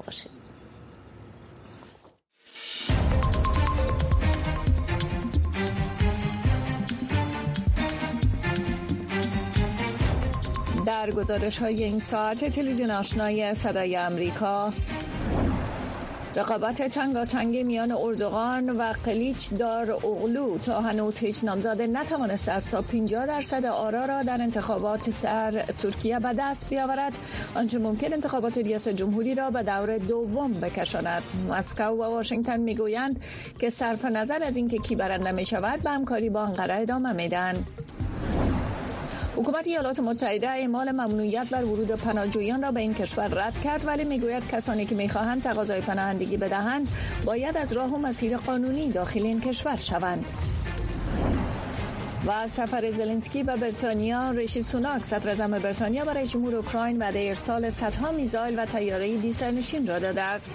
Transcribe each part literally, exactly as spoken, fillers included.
باشید. در گزارش های این ساعت تلویزیون آشنای صدای امریکا، رقابت تنگاتنگ میان اردوغان و قلیچدار اغلو تا هنوز هیچ نامزد نتوانسته از تا پنجاه درصد آرا را در انتخابات در ترکیه به دست بیاورد، آنچه ممکن انتخابات ریاست جمهوری را به دور دوم بکشاند. مسکو و واشنگتن میگویند که صرف نظر از اینکه کی برنده می شود به همکاری با آنقره ادامه میدن. حکومت ایالات متحده اعمال ممنوعیت بر ورود پناهجویان را به این کشور رد کرد، ولی میگوید کسانی که میخواهند تقاضای پناهندگی بدهند باید از راه و مسیر قانونی داخل این کشور شوند. و سفر زلنسکی به بریتانیا، ریشی سوناک صدر اعظم بریتانیا برای جمهور اوکراین وعده ارسال صدها میزایل و طیاره بی سرنشین را داده است.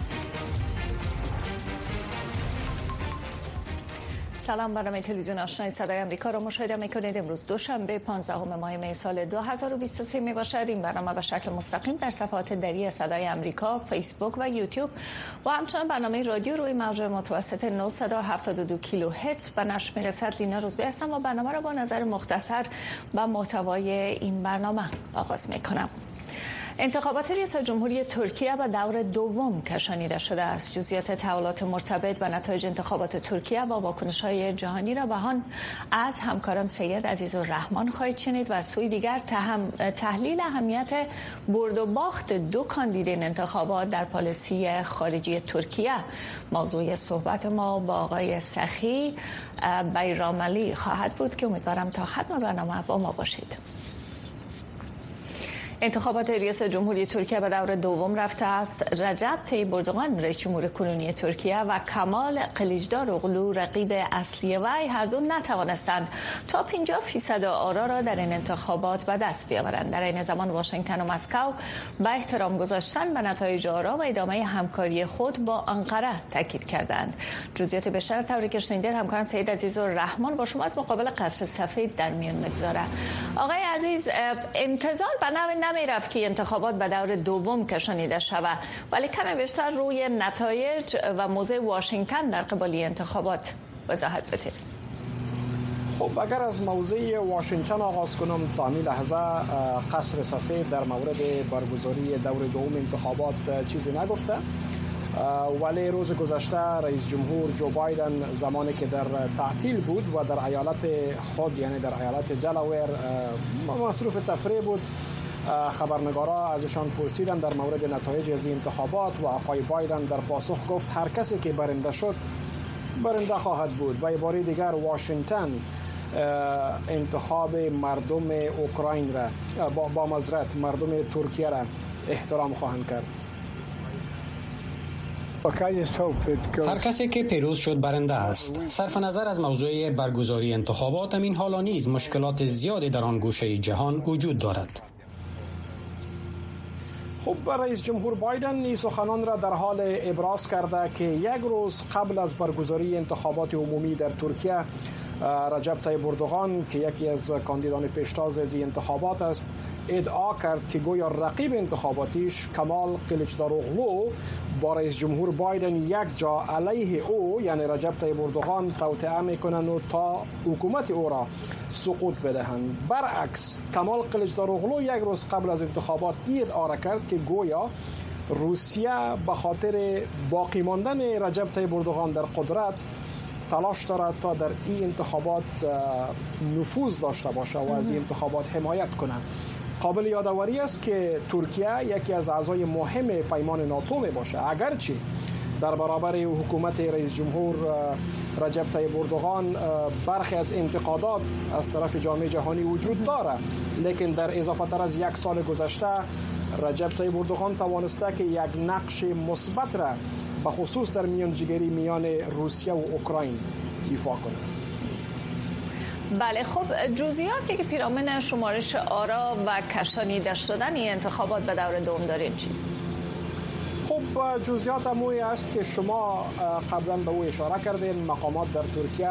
سلام، برنامه تلویزیون آشنای صدای امریکا را مشاهده میکنید. امروز دوشنبه پانزدهم ماه می سال دو هزار و بیست و سه می باشد. این برنامه به شکل مستقیم در صفحات دری صدای امریکا، فیسبوک و یوتیوب و همچنین برنامه رادیو روی موج متوسط نهصد و هفتاد و دو کیلو هرتز به نشر میرسد. لینا روزبه هستم و برنامه را با نظر مختصر و محتوای این برنامه آغاز میکنم. انتخابات ریاست جمهوری ترکیه به دور دوم کشانیده شده است. جزئیات تحولات مرتبط با نتایج انتخابات ترکیه با واکنش‌های جهانی را بهان از همکارم سید عزیزالرحمن خواهید شنید و از سوی دیگر تحلیل اهمیت برد و باخت دو کاندید انتخابات در پالیسی خارجی ترکیه موضوع صحبت ما با آقای سخی بیراملی خواهد بود که امیدوارم تا ختم برنامه با ما باشید. انتخابات ریاست جمهوری ترکیه به دور دوم رفته است. رجب طیب اردوغان رئیس جمهور کنونی ترکیه و کمال قلیچدار اغلو رقیب اصلی وی هر دو نتوانستند تا پنجاه فیصد آرا را در این انتخابات به دست بیاورند. در این زمان واشنگتن و مسکو به احترام گذاشتن به نتایج آرا و ادامه همکاری خود با آنقره تاکید کردند. جزئیات بیشتر طوری که شنیدید همکارم سید عزیزالرحمن با شما از مقابل قصر سفید در میان میگذاره. آقای عزیز، انتظار به نوع می رفت که انتخابات به دور دوم کشانیده شود، ولی کمی بیشتر روی نتایج و موضع واشنگتن در قبالی انتخابات وضاحت بدید. خب اگر از موضع واشنگتن آغاز کنم، تا این لحظه قصر سفید در مورد برگزاری دور دوم انتخابات چیزی نگفته، ولی روز گذشته رئیس جمهور جو بایدن زمانی که در تعطیل بود و در ایالت خود یعنی در ایالت دلاویر مصروف تفریح بود، خبرنگارا ازشان پرسیدن در مورد نتایج از این انتخابات و آقای بایدن در پاسخ گفت هر کسی که برنده شد برنده خواهد بود. و بار دیگر واشنگتن انتخاب مردم اوکراین را با, با معذرت مردم ترکیه را احترام خواهند کرد. هر کسی که پیروز شد برنده است. صرف نظر از موضوع برگزاری انتخابات، همین حالا نیز مشکلات زیادی در آن گوشه جهان وجود دارد. خب رئیس جمهور بایدن این سخنان را در حال ابراز کرده که یک روز قبل از برگزاری انتخابات عمومی در ترکیه، رجب طیب اردوغان که یکی از کاندیدان پیشتاز از این انتخابات است ادعا کرد که گویا رقیب انتخاباتیش کمال قلیچدار اغلو با رئیس جمهور بایدن یک جا علیه او یعنی رجب طیب اردوغان توطئه میکنن و تا حکومت او را سقوط بدهند. برعکس کمال قلیچدار اغلو یک روز قبل از انتخابات ادعا کرد که گویا روسیه به خاطر باقی ماندن رجب طیب اردوغان در قدرت تلاش دارد تا در این انتخابات نفوذ داشته باشه و از این انتخابات حمایت کنه. قابل یادآوری است که ترکیه یکی از اعضای مهم پیمان ناتو می باشه، اگرچه در برابر حکومت رئیس جمهور رجب طیب اردوغان برخی از انتقادات از طرف جامعه جهانی وجود داره، لیکن در اضافه تر از یک سال گذشته رجب طیب اردوغان توانسته که یک نقش مثبت را به خصوص در میانجیگری میان روسیه و اوکراین ایفا کنه. بله، خب جزئیاتی که پیرامون شمارش آرا و کشانیده شدن این انتخابات به دور دوم دارین چیست؟ خب جزئیات اموی است که شما قبلا به او اشاره کردین. مقامات در ترکیه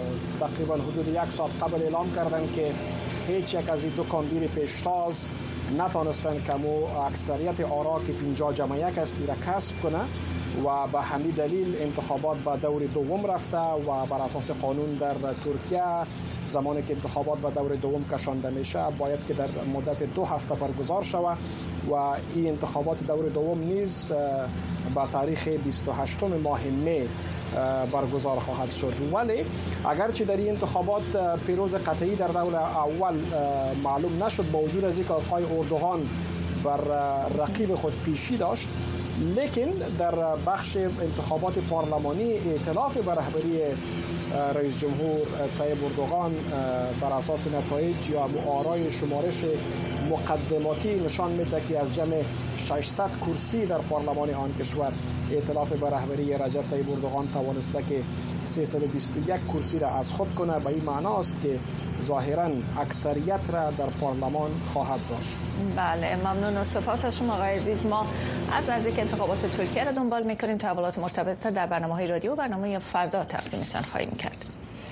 تقریبا حدود یک ساعت قبل اعلام کردن که هیچ یک از این دو کاندید پیشتاز نتانستن که مو اکثریت آرا که پنجاه جمع یک است را کسب کنه و به همین دلیل انتخابات به دور دوم رفته و بر اساس قانون در ترکیه زمانی که انتخابات به دور دوم کشانده میشه باید که در مدت دو هفته برگزار شود و این انتخابات دور دوم نیز به تاریخ بیست و هشتم ماه می برگزار خواهد شد. ولی اگرچه در این انتخابات پیروز قطعی در دور اول معلوم نشد با وجود از اینکه آقای اردوغان بر رقیب خود پیشی داشت، لیکن در بخش انتخابات پارلمانی ائتلاف بر رهبری رئیس جمهور طیب اردوغان بر اساس نتایج یا آرای شمارش مقدماتی نشان میده که از جمع ششصد کرسی در پارلمان آن کشور ائتلاف بر رهبری رجب طیب اردوغان توانسته که سیصد و بیست و یک کرسی را از خود کنه. به این معنا است که ظاهرا اکثریت را در پارلمان خواهد داشت. بله، ممنون و سپاس از شما آقای عزیز. ما از نزدیک انتخابات ترکیه را دنبال میکنیم. تحولات مرتبط در برنامه‌های رادیو و برنامه فردا تقدیمتان خواهیم کرد.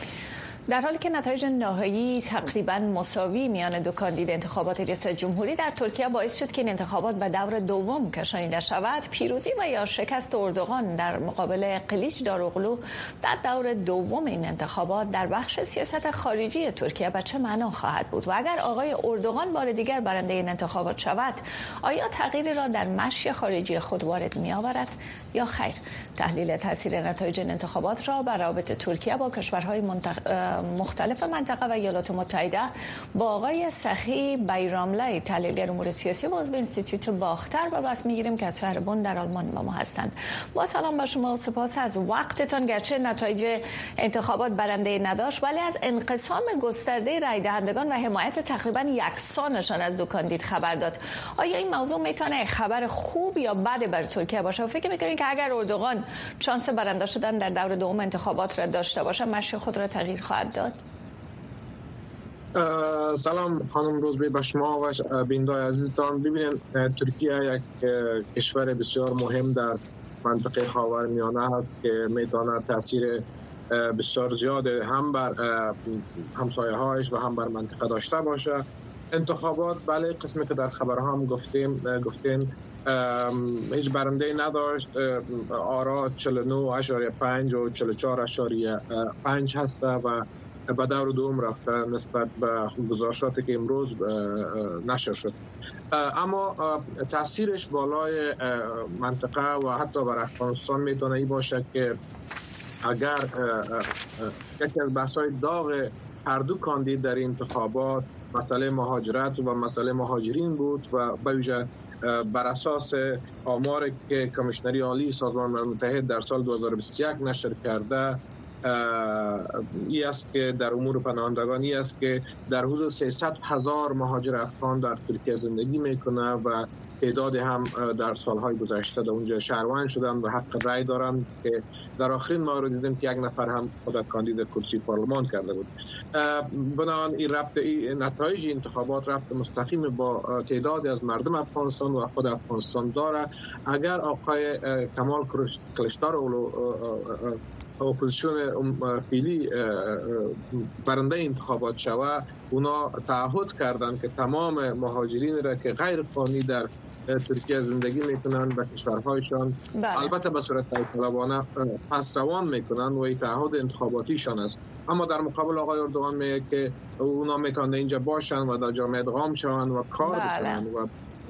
در حالی که نتایج نهایی تقریبا مساوی میان دو کاندید انتخابات ریاست جمهوری در ترکیه باعث شد که این انتخابات به دور دوم کشانیده شود، پیروزی و یا شکست اردوغان در مقابل قلیچ داروغلو در دور دوم این انتخابات در بخش سیاست خارجی ترکیه به چه معنا خواهد بود و اگر آقای اردوغان بار دیگر برنده این انتخابات شود آیا تغییری را در مشی خارجی خود وارد می آورد یا خیر؟ تحلیل تاثیر نتایج این انتخابات را بر روابط ترکیه با کشورهای منتخ... مختلف منطقه و ایالات متحده با آقای سخی بیراملی تحلیلگر امور سیاسی و عضو انستیتوت باختر و بس میگیریم که از شهر بن در آلمان با ما هستند. با سلام با شما و سپاس از وقتتان. گرچه نتایج انتخابات برنده نداشت ولی از انقسام گسترده رای دهندگان و حمایت تقریبا یکسانشان از دو کاندید خبر داد. آیا این موضوع میتونه خبر خوب یا بد بر ترکیه باشه و فکر میکنین که اگر اردوغان شانس برنده شدن در دور دوم انتخابات را داشته باشه مشی خود را تغییر خواهد داد؟ سلام خانم روزبی به شما و بینندگان عزیزتان. ببینید ترکیه یک کشور بسیار مهم در منطقه خاورمیانه است که میتونه تاثیر بسیار زیاد هم بر همسایه‌هایش و هم بر منطقه داشته باشه. انتخابات بله قسمی که در خبرها هم گفتیم گفتیم هیچ برنده نداشت. آرا چهل و نه اشاریه پنج و چهل و چهار اشاریه پنج هست و به دور دوم رفته نسبت به گزارشاتی که امروز نشر شد. اما تاثیرش بالای منطقه و حتی بر افغانستان میتونه ای باشه که اگر یکی از بحث‌های داغ هر دو کاندید در انتخابات مسئله مهاجرت و مسئله مهاجرین بود و به ویژه بر اساس آماری که کمیشنری عالی سازمان ملل متحد در سال دو هزار و بیست و یک نشر کرده ای است که در امور پناهندگانی است که در حدود سیصد هزار مهاجر افغان در ترکیه زندگی میکنه و تعداد هم در سالهای گذشته در اونجا شهروند شدن و حق رای دارن که در آخرین ماه رو دیدیم که یک نفر هم خود کاندید کرسی پارلمان کرده بود. بنابراین این ربط این نتایج انتخابات ربط مستقیم با تعدادی از مردم افغانستان و خود افغانستان داره. اگر آقای کمال کلشداروغلو اپوزیسیون فعلی برنده انتخابات شود، اونا تعهد کردن که تمام مهاجرین را که غیر قانونی در ترکیه زندگی میکنن به کشورهایشان بله. البته به صورت طلبانه پس روان میکنن و این تعهد انتخاباتیشان است. اما در مقابل آقای اردوغان میگه که اونا میتونن اینجا باشن و در جامعه ادغام شون و کار بله. بکنن و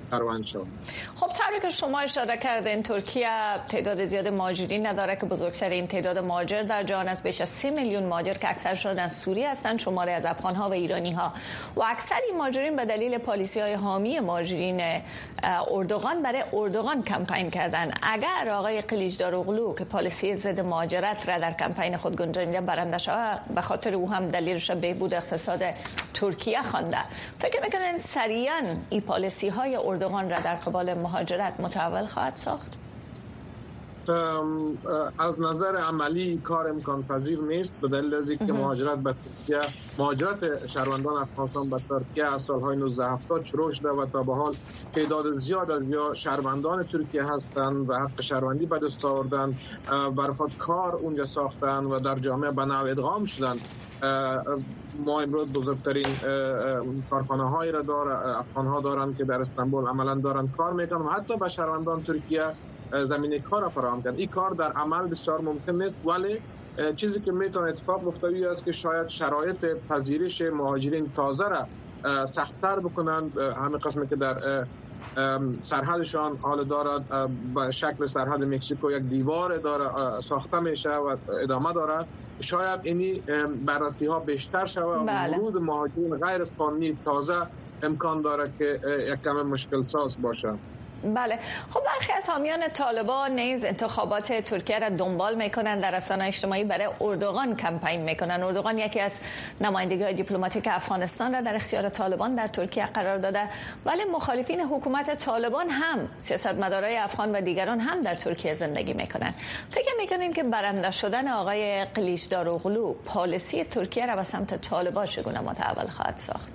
خب طوری که شما اشاره کردین ترکیه تعداد زیاد مهاجرین نداره که بزرگترین تعداد مهاجر در جهان است، بیش از سه میلیون مهاجر که اکثرشون از سوریه هستند، شماری از افغان‌ها و ایرانی‌ها و اکثر این مهاجرین به دلیل پالیسی‌های حامی مهاجرین اردوغان برای اردوغان کمپین کردن. اگر آقای قلیچ داروغلو که پالیسی ضد مهاجرت را در کمپین خود گنجانیده برنده شود، به خاطر او هم دلیلش بهبود اقتصاد ترکیه خوانده، فکر می‌کنین سریعاً این پالیسی‌های اردوغان را در قبال مهاجرت متحول خواهد ساخت؟ از نظر عملی کار امکان پذیر نیست، به دلیل از اینکه مهاجرت به ترکیه، مهاجرت شهروندان افغانستان به ترکیه از سالهای نوزده هفتاد شروع شده و تا به حال تعداد زیاد از یا شهروندان ترکیه هستند و حق شهروندی به دست آوردن، برای کار اونجا ساختن و در جامعه به نوع ادغام شدن. ما امروز بزرگترین کارخانه هایی را داره افغان ها دارن که در استانبول عملا دارن کار میکنن و حتی به شهروندان ترکیه زمینه کار فراهم کردن. این کار در عمل بسیار ممکن نیست، ولی چیزی که میتونه اتفاق بیفته است که شاید شرایط پذیرش مهاجرین تازه را سخت‌تر بکنند. همین قسمی که در سرحدشان حال دارد به شکل سرحد مکزیکو یک دیوار داره ساخته میشه و ادامه داره، شاید اینی بررسی ها بیشتر شود و ورود مهاجرین غیر قانونی تازه امکان داره که یک کم مشکل ساز باشه. بله، خب برخی از حامیان طالبان نیز انتخابات ترکیه را دنبال میکنن، در رسانه‌های اجتماعی برای اردوغان کمپین میکنن. اردوغان یکی از نمایندگی‌های دیپلماتیک افغانستان را در اختیار طالبان در ترکیه قرار داده، ولی مخالفین حکومت طالبان هم سیاستمدارای افغان و دیگران هم در ترکیه زندگی میکنن. فکر میکنین که برنده شدن آقای قلیچداروغلو پالیسی ترکیه را به سمت طالبان چگونه متحول خواهد ساخت؟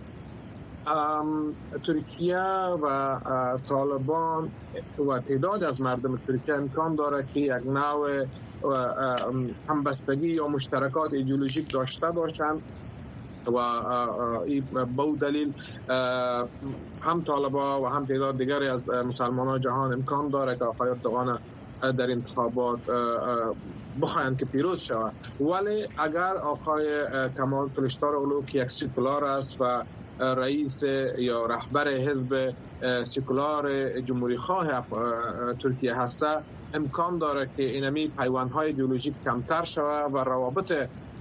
ترکیه و طالبان و تعداد از مردم ترکیه امکان داره که یک نوع همبستگی یا مشترکات ایدئولوژیک داشته باشند و به اون دلیل هم طالبان و هم تعداد دیگری از مسلمانان جهان امکان داره که آقای اردوغان در انتخابات بخواهند که پیروز شود. ولی اگر آقای کمال کلیچداروغلو که یک سکولار است و رئیس یا رهبر حزب سکولار جمهوری خواه ترکیه هست، امکان داره که اینمی پیوندهای ایدئولوژیک کمتر شود و روابط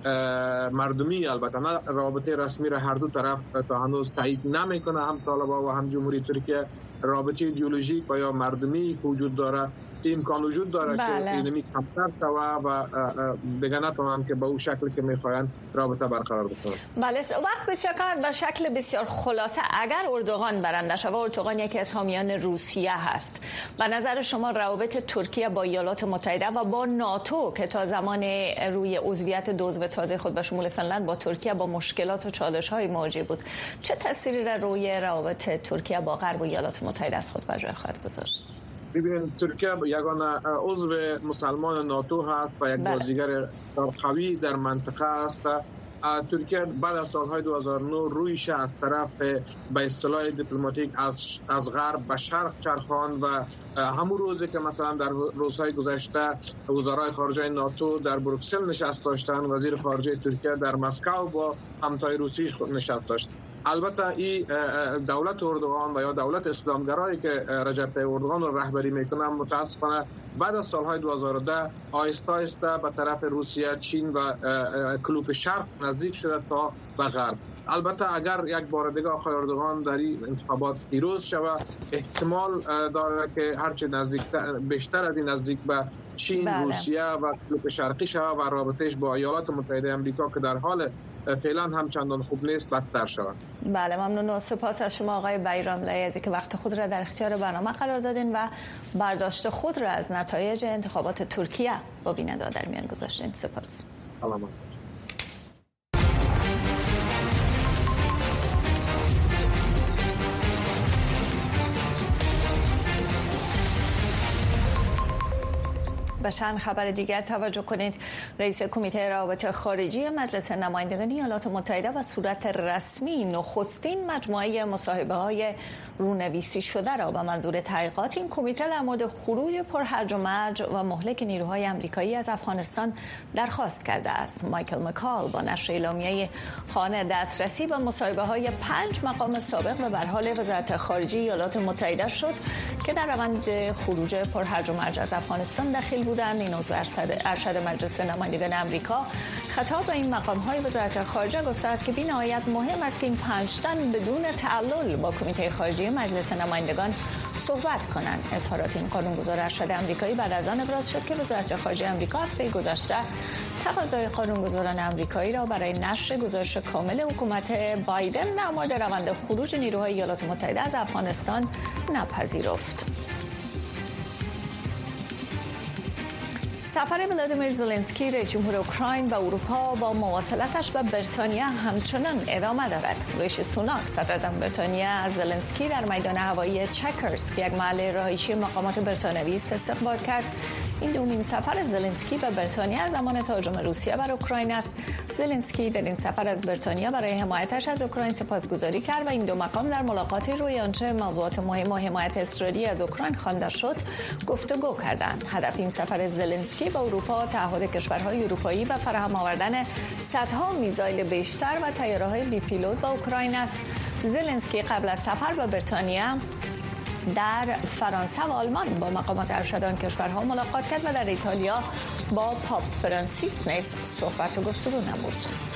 مردمی، البته نه روابط رسمی را هر دو طرف تا هنوز تایید نمیکنه، هم طالبان و هم جمهوری ترکیه، رابطه ایدئولوژیک و یا مردمی که وجود داره امکان وجود داره بله. که اینمی کمتر شوه و دیگه نتونن که به اون شکلی که میخواین رابطه برقرار بکنن. بله، وقت بسیار کم به شکل بسیار خلاصه، اگر اردوغان برنده شود، اردوغان یکی از حامیان روسیه هست، به نظر شما روابط ترکیه با ایالات متحده و با ناتو که تا زمان روی عضویت دو عضو تازه خود به شمول فنلند با ترکیه با مشکلات و چالش‌های مواجه بود، چه تأثیری را روی روابط ترکیه با غرب و ایالات متحده از خود به جای خواهد گذاشت؟ ببینید، ترکیه یگانه عضو مسلمان ناتو هست و یک بازیگر قوی در منطقه است. ترکیه بعد از سالهای دو هزار و نه رویش از طرف به اصطلاح دیپلماتیک از از غرب به شرق چرخاند و همون روزی که مثلا در روزهای گذشته وزرای خارجه ناتو در بروکسل نشست داشتند، وزیر خارجه ترکیه در مسکو با همتای روسیش نشست داشت. البته این دولت اردوغان و یا دولت اسلامگرایی که رجب طیب اردوغان رو رهبری میکنه متاسفانه بعد از سالهای دو هزار و ده آهسته آهسته به طرف روسیه، چین و کلوپ شرق نزدیک شده تا به غرب. البته اگر یک بار دیگه آقای اردوغان در این انتخابات پیروز شود، احتمال داره که هرچه نزدیک بیشتر از این نزدیک به چین، بله. روسیه و کلوپ شرقی شود و رابطهش با ایالات متحده آمریکا که در حال فعلا هم چندان خوب نیست بدتر شود. بله، ممنون و سپاس از شما آقای بیرام لیزی که وقت خود را در اختیار برنامه قرار دادین و برداشت خود را از نتایج انتخابات ترکیه با بیننده در میان گذاشتین. سپاس. سلام. به چند خبر دیگر توجه کنید. رئیس کمیته روابط خارجی مجلس نمایندگان ایالات متحده و صورت رسمی نخستین مجموعه مصاحبه‌های رونویسی شده را به منظور تحقیقات این کمیته در مورد خروج پرهرج و مرج و مهلک نیروهای آمریکایی از افغانستان درخواست کرده است. مایکل مکال با نشر اعلامیه خانه دسترسی به مصاحبه‌های پنج مقام سابق و به حال وزارت خارجه ایالات متحده شد که در روند خروج پرهرج و مرج از افغانستان دخیل بودند. این عضو ارشد مجلس نمایندگان آمریکا خطاب به این مقام‌های وزارت خارجه گفته است که بی‌نهایت مهم است که این پنج تن بدون تعلل با کمیته خارجه مجلس نمایندگان صحبت کنند. اظهارات این قانونگذار ارشد آمریکایی بعد از آن ابراز شد که وزارت خارجه آمریکا هفته گذشته تقاضای قانونگذاران آمریکایی را برای نشر گزارش کامل حکومت بایدن در مورد روند خروج نیروهای ایالات متحده از افغانستان نپذیرفت. سفر ولادیمیر زلنسکی رئیس جمهور اوکراین به اروپا با مواصلتش به بریتانیا همچنان ادامه دارد. ریشی سوناک صدر اعظم بریتانیا از زلنسکی در میدان هوایی چکرز که یک محل رهایشی مقامات بریتانیایی است استقبال کرد. این دومین سفر زلنسکی به بریتانیا از زمان تهاجم روسیه بر اوکراین است. زلنسکی در این سفر از بریتانیا برای حمایتش از اوکراین سپاسگزاری کرد و این دو مقام در ملاقاتی روی آنچه موضوعات مهم و حمایت استراتژی از اوکراین خوانده شد گفتگو کردند. هدف این سفر زلنسکی به اروپا تعهد کشورهای اروپایی به فراهم آوردن صدها میزایل بیشتر و طیاره‌های بی پیلوت به اوکراین است. زلنسکی قبل از سفر به بریتانیا در فرانسه و آلمان با مقامات ارشدان کشورها ملاقات کرد و در ایتالیا با پاپ فرانسیس نیز صحبت و گفتگو نمود.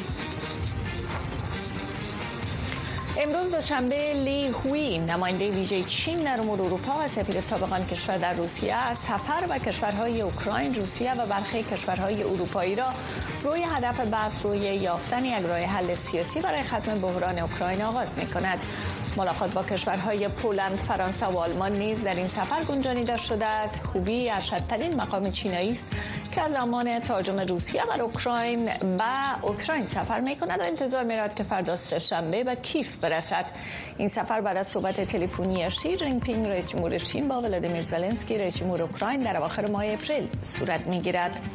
امروز دوشنبه لی هوی نماینده ویژه چین در امور اروپا و سفیر سابق آن کشور در روسیه از سفر و کشورهای اوکراین، روسیه و برخی کشورهای اروپایی را روی هدف بحث روی یافتن یک راه حل سیاسی برای ختم بحران اوکراین آغاز می‌کند. ملاقات با کشورهای پولند، فرانسه و آلمان نیز در این سفر گنجانیده شده است. هوی ارشدترین مقام چینایی است که از زمان تهاجم روسیه بر اوکراین به اوکراین سفر می‌کند و انتظار می‌رود که فردا سه‌شنبه به کیف برسد. این سفر بعد از صحبت تلفنی شی جین پینگ رئیس جمهور چین با ولادیمیر زلنسکی رئیس جمهور اوکراین در اواخر ماه اپریل صورت می‌گیرد.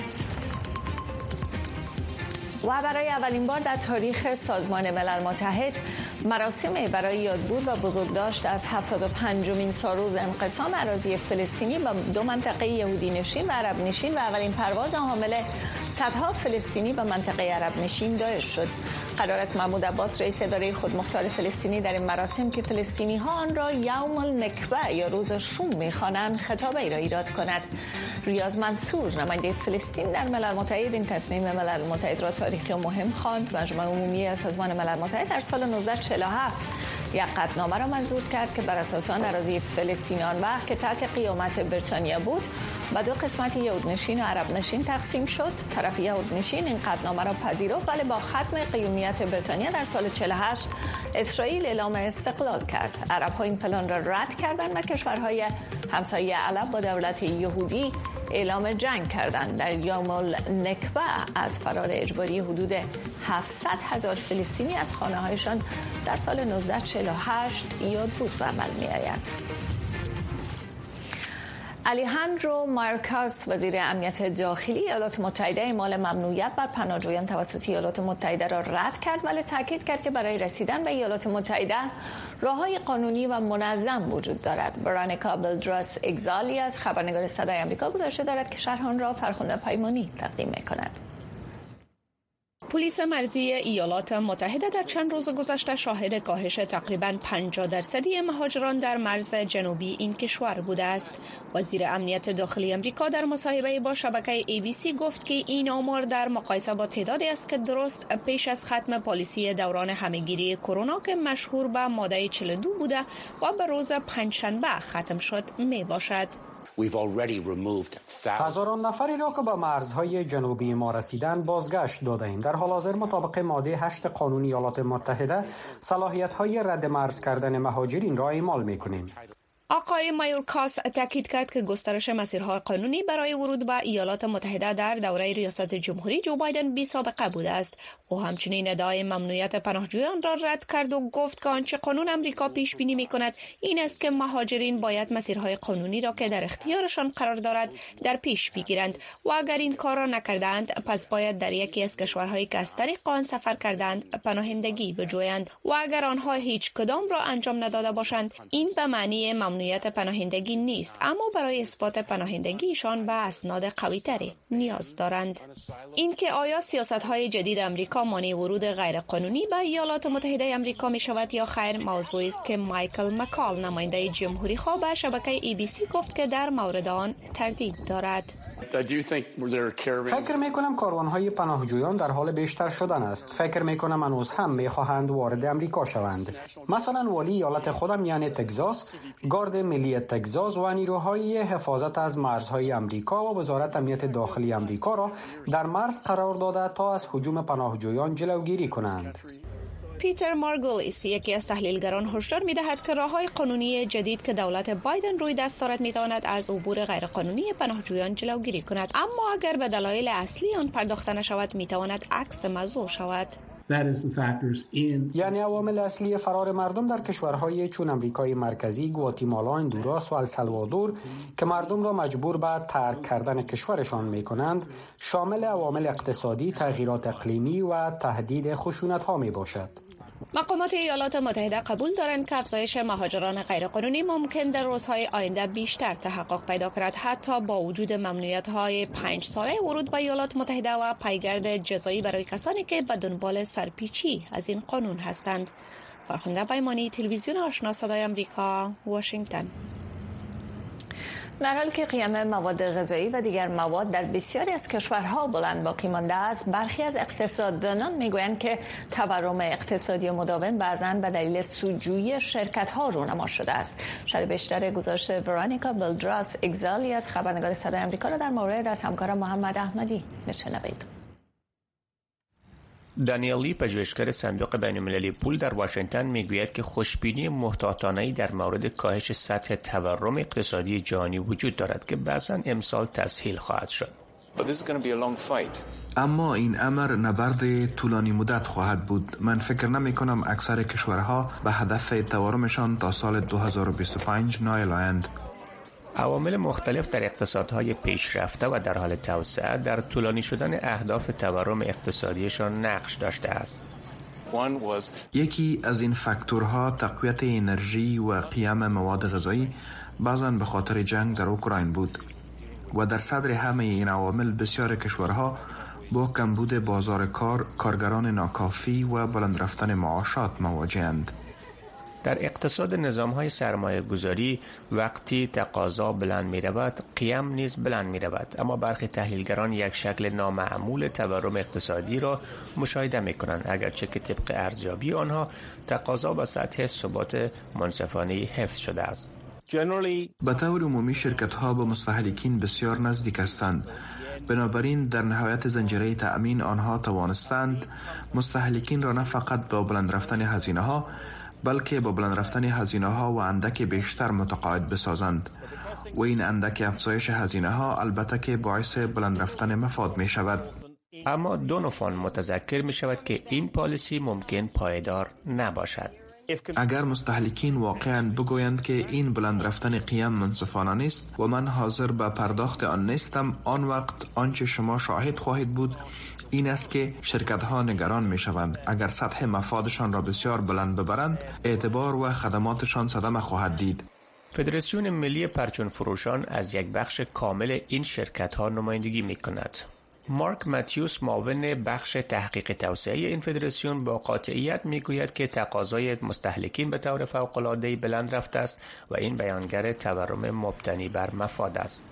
و برای اولین بار در تاریخ سازمان ملل متحد مراسمی برای یادبود و بزرگداشت از هفتاد و پنجمین سالروز انقسام اراضی فلسطینی به دو منطقه یهودی نشین و عرب نشین و اولین پرواز حامل صدها فلسطینی به منطقه عرب نشین دایر شد. قرار است محمود عباس رئیس اداره خودمختار فلسطینی در این مراسم که فلسطینی ها آن را یوم النکبه یا روز شوم می‌خوانند خطابه‌ای را ایراد کند. ریاض منصور نماینده فلسطین در ملل متحد این تصمیم ملل متحد را تاریخی و مهم خواند. مجمع عمومی سازمان ملل متحد در سال نوزده چهل و هفت یک قطعنامه را منظور کرد که بر اساس آن اراضی فلسطین آن وقت که تحت قیامت بریتانیا بود به دو قسمت یهود نشین و عرب نشین تقسیم شد. طرف یهود نشین این قطعنامه را پذیرفت ولی با ختم قیومیت بریتانیا در سال چهل و هشت اسرائیل اعلام استقلال کرد. عرب‌ها این پلان را رد کردند و کشورهای همسایه عرب با دولت یهودی اعلام جنگ کردند. در یوم النکبه از فرار اجباری حدود هفتصد هزار فلسطینی از خانه‌هایشان در سال نوزده چهل و هشت یادبود به عمل می‌آید. الیجاندرو مایورکاس وزیر امنیت داخلی ایالات متحده اعمال ممنوعیت بر پناهجویان توسط ایالات متحده را رد کرد ولی تاکید کرد که برای رسیدن به ایالات متحده راه‌های قانونی و منظم وجود دارد. برانیکا بلدراس اگزالی از خبرنگار صدای آمریکا گزارش دارد که شرح آن را فرخنده پیمانی تقدیم می‌کند. پلیس مرزی ایالات متحده در چند روز گذشته شاهد کاهش تقریباً پنجاه درصدی مهاجران در مرز جنوبی این کشور بوده است. وزیر امنیت داخلی آمریکا در مصاحبه با شبکه ای بی سی گفت که این آمار در مقایسه با تعدادی است که درست پیش از ختم پالیسی دوران همهگیری کرونا که مشهور به ماده چهل و دو بوده و به روز پنجشنبه ختم شد می باشد. هزاران نفری را که به مرزهای جنوبی ما رسیدن بازگشت داده‌ایم. در حال حاضر مطابق ماده هشت قانون ایالات متحده صلاحیت‌های رد مرز کردن مهاجرین را اعمال می‌کنیم. آقای مایورکاس تاکید کرد که گسترش مسیرهای قانونی برای ورود به ایالات متحده در دوره ریاست جمهوری جو بایدن بی سابقه بوده است. او همچنین ادعای ممنوعیت پناهجویان را رد کرد و گفت که آنچه قانون آمریکا پیش بینی می‌کند این است که مهاجرین باید مسیرهای قانونی را که در اختیارشان قرار دارد در پیش بگیرند و اگر این کار را نکردند پس باید در یکی از کشورهایی که از طریق آن سفر کردند پناهندگی بجویند و اگر آنها هیچ کدام را انجام نداده باشند این به معنی ممنوعیت پناهندگی نیست، اما برای اثبات پناهندگیشان به اسناد قوی‌تری نیاز دارند. اینکه آیا سیاست‌های جدید آمریکا مانع ورود غیرقانونی به ایالات متحده آمریکا می‌شود یا خیر موضوعی است که مایکل مکال نماینده جمهوری خواه به شبکه ای بی سی گفت که در مورد آن تردید دارد. فکر می‌کنم کاروان‌های پناهجویان در حال بیشتر شدن است. فکر می‌کنم هنوز هم می‌خواهند وارد آمریکا شوند. مثلا والی ایالت خودم یعنی تگزاس، گارد ملی تگزاس و نیروهای حفاظت از مرزهای آمریکا و وزارت امنیت داخلی آمریکا را در مرز قرار داده تا از هجوم پناهجویان جلوگیری کنند. پیتر مارگولیس یکی از تحلیلگران هشدار می‌دهد که راه‌های قانونی جدید که دولت بایدن روی دست دارد می‌تواند از عبور غیرقانونی پناهجویان جلوگیری کند، اما اگر به دلایل اصلی آن پرداخته نشود می‌تواند عکس موضوع شود. یعنی عوامل اصلی فرار مردم در کشورهای چون امریکای مرکزی، گواتیمالا، هندوراس و السالوادور که مردم را مجبور به ترک کردن کشورشان می‌کنند، شامل عوامل اقتصادی، تغییرات اقلیمی و تهدید خشونت‌ها میباشد. مقامات ایالات متحده قبول دارند که افزایش مهاجران غیرقانونی ممکن در روزهای آینده بیشتر تحقق پیدا کند، حتی با وجود ممنوعیت‌های پنج ساله ورود به ایالات متحده و پیگرد جزایی برای کسانی که به دنبال سرپیچی از این قانون هستند. فرخنده پیمانی، تلویزیون آشنا صدای آمریکا، واشنگتن. در حالی که قیمت مواد غذایی و دیگر مواد در بسیاری از کشورها بلند باقی مانده است، برخی از اقتصاددانان میگویند که تورم اقتصادی مداوم بعضاً به دلیل سودجویی شرکت‌ها رونما شده است. شرح بیشتر گزارش ورونیکا بلدراس اگزالی از خبرنگار صدای آمریکا را در مورد از همکار محمد احمدی بشنوید. دانیالی، پژوهشگر صندوق بین‌المللی پول در واشنگتن، میگوید که خوشبینی محتاطانه‌ای در مورد کاهش سطح تورم اقتصادی جهانی وجود دارد که بعضاً امسال تسهیل خواهد شد. اما این امر نبرد طولانی مدت خواهد بود. من فکر نمی کنم اکثر کشورها به هدف تورمشان تا سال دو هزار و بیست و پنج نائل آیند. عوامل مختلف در اقتصادهای پیشرفته و در حال توسعه در طولانی شدن اهداف تورم اقتصادیشان نقش داشته است. یکی از این فاکتورها تقویت انرژی و قیام مواد غذایی بعضاً به خاطر جنگ در اوکراین بود و در صدر همه این عوامل بسیار کشورها با کمبود بازار کار، کارگران ناکافی و بلند رفتن معاشات مواجه‌اند. در اقتصاد نظام‌های سرمایه‌گذاری وقتی تقاضا بلند می‌رود، قیام نیز بلند می‌رود، اما برخی تحلیلگران یک شکل نامعمول تورم اقتصادی را مشاهده می‌کنند، اگرچه که طبق ارزیابی آنها تقاضا به سطح ثبات منصفانه حفظ شده است. به طور عمومی شرکت‌ها به مستهلکین بسیار نزدیک هستند. بنابراین در نهایت زنجیره تأمین آنها توانستند مستهلکین را نه فقط با بلند رفتن هزینه‌ها بلکه با بلند رفتن هزینه‌ها و اندک بیشتر متقاعد بسازند و این اندک افزایش هزینه‌ها البته که باعث بلند رفتن مفاد می شود. اما دونوفان متذکر می شود که این پالیسی ممکن پایدار نباشد. اگر مستهلکین واقعاً بگویند که این بلند رفتن قیام منصفانه نیست و من حاضر به پرداخت آن نیستم، آن وقت آنچه شما شاهد خواهید بود این است که شرکت‌ها نگران می‌شوند اگر سطح مفادشان را بسیار بلند ببرند، اعتبار و خدماتشان صدمه خواهد دید. فدراسیون ملی پرچون فروشان از یک بخش کامل این شرکت‌ها نمایندگی می‌کند. مارک ماتیوس، معاون بخش تحقیق توسعه این فدراسیون، با قاطعیت میگوید که تقاضای مستهلکین به طور فوق‌العاده‌ای بلند رفته است و این بیانگر تورم مبتنی بر مفاد است.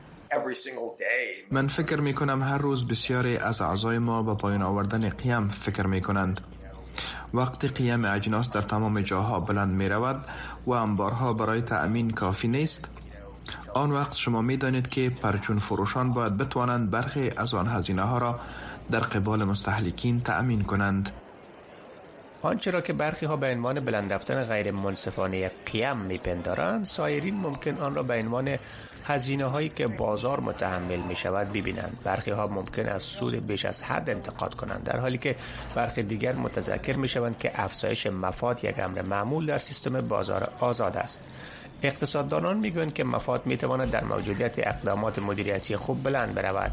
من فکر می کنم هر روز بسیاری از اعضای ما به پایان آوردن قیام فکر می کنند. وقتی قیام اجناس در تمام جاها بلند می رود و انبارها برای تأمین کافی نیست، آن وقت شما می دانید که پرچون فروشان باید بتوانند برخی از آن هزینه ها را در قبال مستهلکین تأمین کنند. آنچه را که برخی ها به عنوان بلند رفتن غیر منصفانه قیام میپندارند، سایرین ممکن آن را به عنوان هزینه هایی که بازار متحمل می شود ببینند. برخی ها ممکن است سود بیش از حد انتقاد کنند، در حالی که برخی دیگر متذکر می شوند که افزایش مفاد یک امر معمول در سیستم بازار آزاد است. اقتصاددانان می گویند که مفاد می تواند در موجودیت اقدامات مدیریتی خوب بلند برود.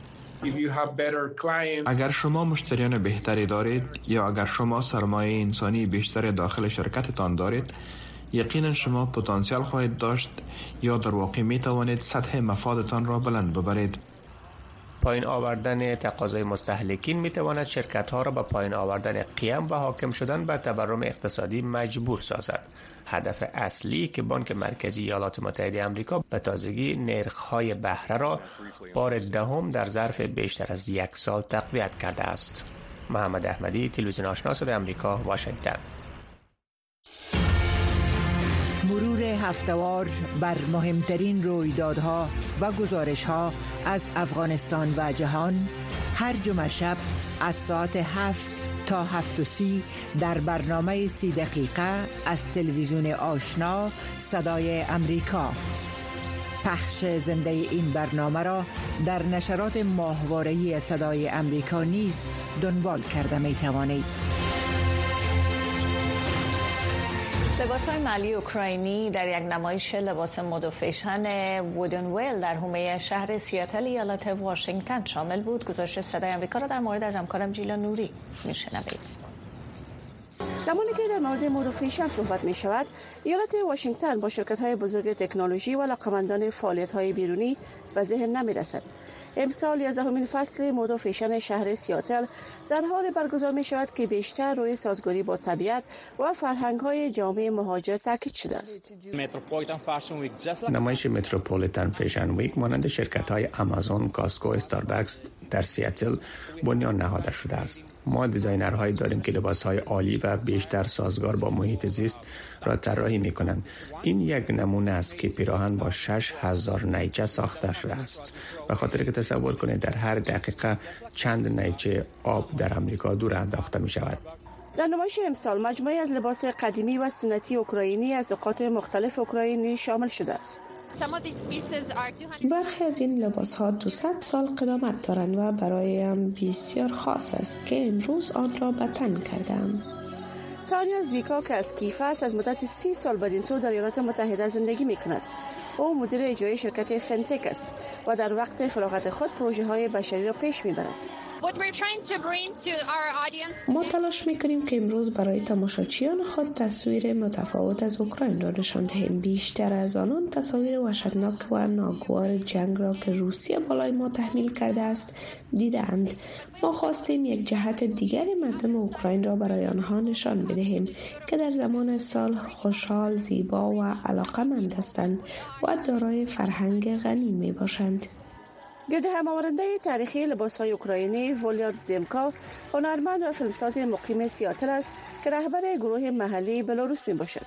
اگر شما مشتریان بهتری دارید یا اگر شما سرمایه انسانی بیشتر داخل شرکتتان دارید، یقینا شما پتانسیل خواهید داشت یا در واقع می توانید سطح مفادتان را بلند ببرید. پایین آوردن تقاضای مستهلکین می تواند شرکت ها را به پایین آوردن قیام و حاکم شدن بر تورم اقتصادی مجبور سازد. هدف اصلی که بانک مرکزی ایالات متحده آمریکا به تازگی نرخ‌های بهره را بار دهم در ظرف بیشتر از یک سال تقویت کرده است. محمد احمدی، تلویزیون آشنا صدای آمریکا، واشنگتن. مرور هفته‌وار بر مهمترین رویدادها و گزارش‌ها از افغانستان و جهان هر جمعه شب از ساعت هفت تا هفت و سی در برنامه سی دقیقه از تلویزیون آشنا صدای امریکا. پخش زنده این برنامه را در نشرات ماهواره‌ای صدای امریکا نیز دنبال کرده می توانید. لباس‌های محلی اوکراینی در یک نمایش لباس مد و فیشن وودنویل در حومه شهر سیاتل ایالت واشنگتن شامل بود. گزارش صدای آمریکا را در مورد از همکارم جیلا نوری میشنوید. زمانی که در مورد مد و فیشن صحبت می شود، ایالت واشنگتن با شرکت‌های بزرگ تکنولوژی و علاقه‌مندان فعالیت‌های بیرونی به ذهن نمی رسد. امسال یازدهمین فصل مد و فیشن شهر سیاتل در حال برگزار می شود که بیشتر روی سازگاری با طبیعت و فرهنگ‌های جامعه مهاجر تاکید شده است. نمایش متروپولیتن فیشن ویک مانند شرکت‌های آمازون، کاسکو، استاربکس در سیاتل بنیان نهاده شده است. ما دیزاینرهایی داریم که لباسهای عالی و بیشتر سازگار با محیط زیست را طراحی می‌کنند. این یک نمونه است که پیراهن با شش هزار نیچه ساخته شده است. به خاطر که تصور کنید در هر دقیقه چند نیچه آب در امریکا دور انداخته می‌شود. در نمایش امسال مجموعه از لباس قدیمی و سنتی اوکراینی از نقاط مختلف اوکراینی شامل شده است. برخی از این لباس ها دویست سال قدامت دارند و برایم بسیار خاص است که امروز آن را به تن کردم. تانیا زیکا که از کیف است از مدت سی سال بدین سو در ایالات متحده زندگی می کند. او مدیر اجرایی شرکت فنتک است و در وقت فراغت خود پروژه های بشری را پیش می برد. ما تلاش میکنیم که امروز برای تماشاچیان خود تصویر متفاوت از اوکراین را نشان دهیم. بیشتر از آنان تصاویر وحشتناک و ناگوار جنگ را که روسیه بالای ما تحمیل کرده است دیدند. ما خواستیم یک جهت دیگر مردم اوکراین را برای آنها نشان بدهیم که در زمان سال خوشحال، زیبا و علاقه‌مند هستند و دارای فرهنگ غنی می باشند. گرد هماورنده تاریخی لباس‌های اوکراینی ولادیمیر زیمکا هنرمند و فیلمساز مقیم سیاتل است که رهبر گروه محلی بلاروس میباشد.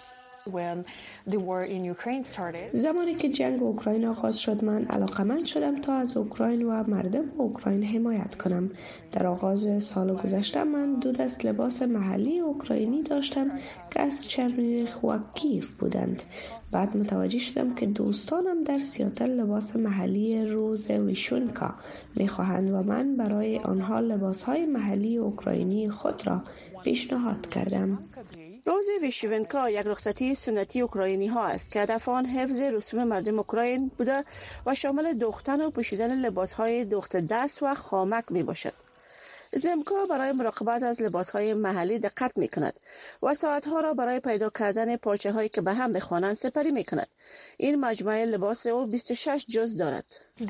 زمانی که جنگ اوکراین آغاز شد من علاقمند شدم تا از اوکراین و مردم اوکراین حمایت کنم. در آغاز سال گذشته من دو دست لباس محلی اوکراینی داشتم که از چرنیخ و کیف بودند. بعد متوجه شدم که دوستانم در سیاتل لباس محلی روز ویشونکا میخواهند و من برای آنها لباسهای محلی اوکراینی خود را پیشنهاد کردم. روز ویشونکا یک رخصتی سنتی اوکراینی ها است که هدف آن حفظ رسوم مردم اوکراین بوده و شامل دوختن و پوشیدن لباس های دوخت دست و خامک می باشد. زیمکا برای مراقبت از لباس‌های محلی دقت می‌کند و ساعت‌ها را برای پیدا کردن پارچه‌هایی که به هم بخوانند سپری می‌کند. این مجموعه لباس او بیست و شش جزء دارد.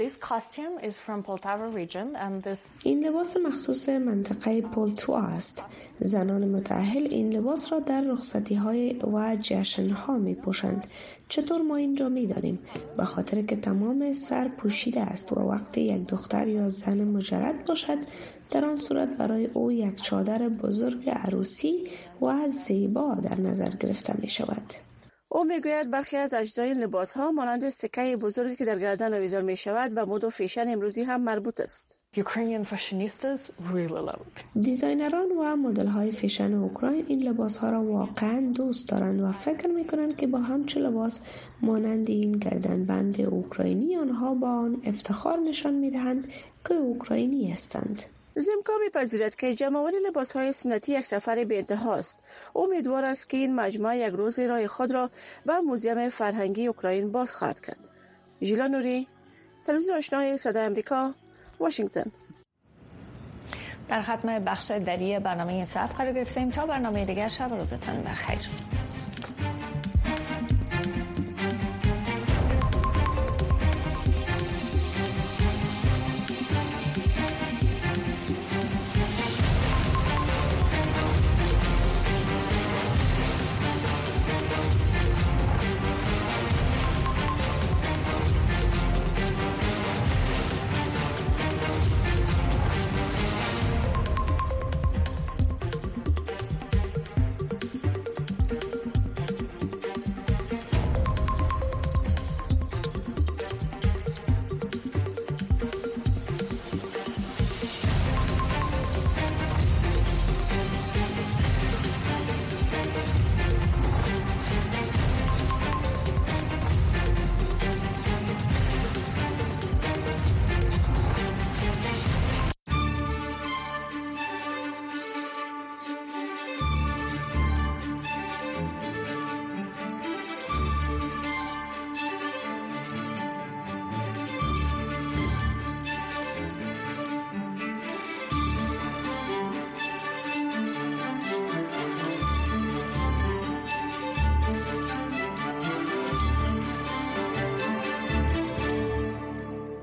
این لباس مخصوص منطقه پولتوا است. زنان متأهل این لباس را در رخصتی‌های و جشن‌ها می‌پوشند. چطور ما این را می‌دانیم؟ به خاطر که تمام سر پوشیده است و وقتی یک دختر یا زن مجرد باشد در آن صورت برای او یک چادر بزرگ عروسی و زیبا در نظر گرفته می شود. او میگوید برخی از اجزای لباس ها مانند سکه بزرگی که در گردن آویزان می شود به مد و فیشن امروزی هم مربوط است. دیزاینران و مدل های فیشن اوکراین این لباس ها را واقعا دوست دارند و فکر می کنند که با همچو لباس مانند این گردنبند اوکراینی آنها با آن افتخار نشان می دهند که اوکراینی هستند. زیمکا می‌پذیرد که جمع‌آوری لباس‌های سنتی یک سفر به انتها است. او امیدوار است که این مجموعه یک روز راه خود را به موزیم فرهنگی اوکراین باز خواهد کرد. جیلا نوری، تلویزیون آشنای صدای آمریکا، واشنگتن. در ختم بخش دری برنامه این ساعت قرار گرفتیم. تا برنامه دیگر شب و روزتان بخیر.